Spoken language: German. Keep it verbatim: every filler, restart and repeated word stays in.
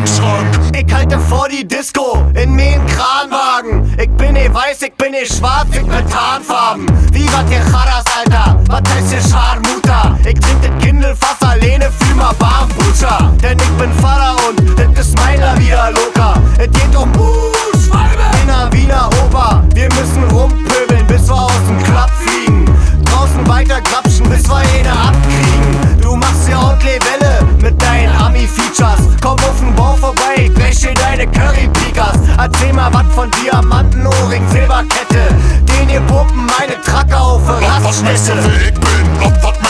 Kühlschrank. Ich halte vor die Disco in meinen Kranwagen. Ich bin eh weiß, ich bin eh schwarz, ich bin Tarnfarben. Wie wat ihr Charas, Alter, wat heißt ihr Scharmutter? Ich trink das Kindelfass alleine, fühl mal warm, Brutscher. Denn ich bin Vater und das ist meiner wieder locker. Es geht um Busch, in der Wiener Oper. Wir müssen rumpöbeln, bis wir aus dem Club fliegen. Draußen weiter grapschen, bis wir eine abkriegen. Du machst ja ordentlich Welle mit deinen Ami-Features. Komm auf den Bau vorbei, ich wäsche deine Curry-Pikas. Erzähl mal wat von Diamantenohrring, Silberkette. Den ihr pumpen meine Tracker auf Was, was meinst du, wer ich bin? Was, was